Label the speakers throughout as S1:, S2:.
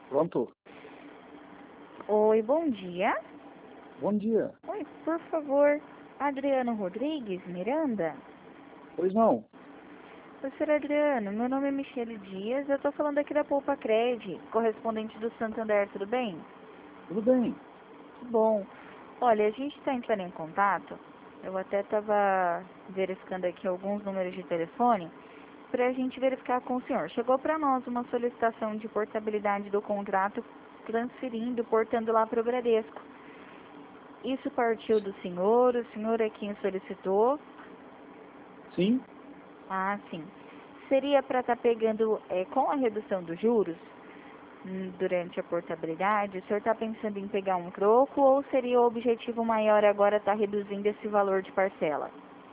S1: Pronto.
S2: Oi, bom dia.
S1: Bom dia.
S2: Oi, por favor, Adriano Rodrigues Miranda?
S1: Pois não.
S2: Oi, senhor Adriano, meu nome é Michele Dias, eu tô falando aqui da Poupa Cred, correspondente do Santander, tudo bem?
S1: Tudo bem.
S2: Que bom. Olha, a gente está entrando em contato, eu até estava verificando aqui alguns números de telefone, para a gente verificar com o senhor. Chegou para nós uma solicitação de portabilidade do contrato, transferindo, portando lá para o Bradesco. Isso partiu do senhor, o senhor é quem solicitou?
S1: Sim.
S2: Ah, sim. Seria para estar pegando com a redução dos juros durante a portabilidade, o senhor está pensando em pegar um troco ou seria o objetivo maior agora estar reduzindo esse valor de parcela?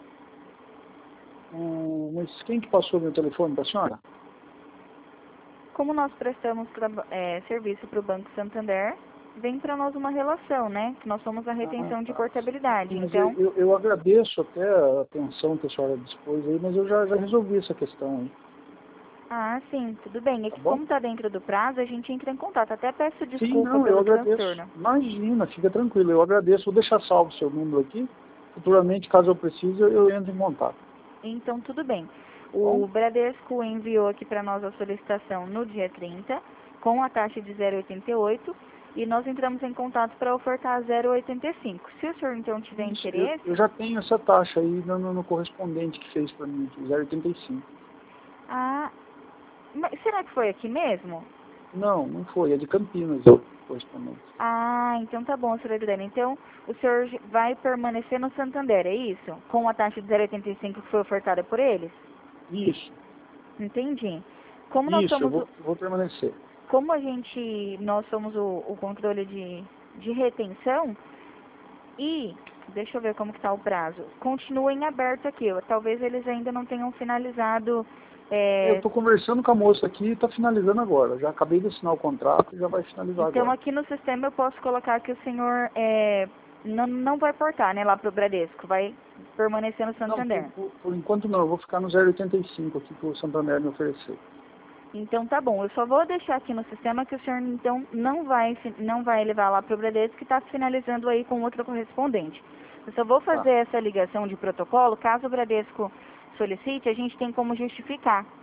S1: Mas quem que passou meu telefone para a senhora?
S2: Como nós prestamos serviço para o Banco Santander, vem para nós uma relação, né? Que nós somos a retenção de
S1: Tá.
S2: portabilidade.
S1: Sim, mas
S2: Então,
S1: eu agradeço até a atenção que a senhora dispôs aí, mas eu já resolvi essa questão aí.
S2: ah, sim, tudo bem. É
S1: Tá
S2: que
S1: bom?
S2: como está dentro do prazo, a gente entra em contato. Até peço
S1: Sim,
S2: desculpa
S1: não, eu
S2: pelo
S1: agradeço.
S2: transtorno.
S1: Imagina, fica tranquilo, eu agradeço. Vou deixar salvo o seu número aqui. Futuramente, caso eu precise, eu entro em contato.
S2: Então, tudo bem.
S1: Tá bom?
S2: O Bradesco enviou aqui para nós a solicitação no dia 30, com a taxa de 0,88, e nós entramos em contato para ofertar 0,85. Se o senhor, então, tiver
S1: Isso, eu
S2: interesse...
S1: já tenho essa taxa aí no correspondente que fez para mim, 0,85.
S2: Ah, mas será que foi aqui mesmo?
S1: Não, não foi, é de Campinas o correspondente.
S2: Ah, então tá bom, senhor Adriano. Então, o senhor vai permanecer no Santander, é isso? Com a taxa de 0,85 que foi ofertada por eles?
S1: Isso,
S2: Entendi. Como nós
S1: isso, eu
S2: somos,
S1: vou permanecer.
S2: como nós somos o controle de retenção e, deixa eu ver como que tá o prazo, continua em aberto aqui. Talvez eles ainda não tenham finalizado.
S1: Eu estou conversando com a moça aqui e está finalizando agora. Já acabei de assinar o contrato e já vai finalizar
S2: Então,
S1: agora.
S2: aqui no sistema eu posso colocar que o senhor não vai portar, né, lá pro Bradesco, vai permanecer no
S1: Não,
S2: Santander.
S1: por enquanto não, eu vou ficar no 0,85 aqui que o Santander me ofereceu.
S2: Então tá bom, eu só vou deixar aqui no sistema que o senhor então não vai levar lá para o Bradesco que está finalizando aí com outra correspondente. Eu só vou
S1: Tá,
S2: fazer essa ligação de protocolo, caso o Bradesco solicite, a gente tem como justificar.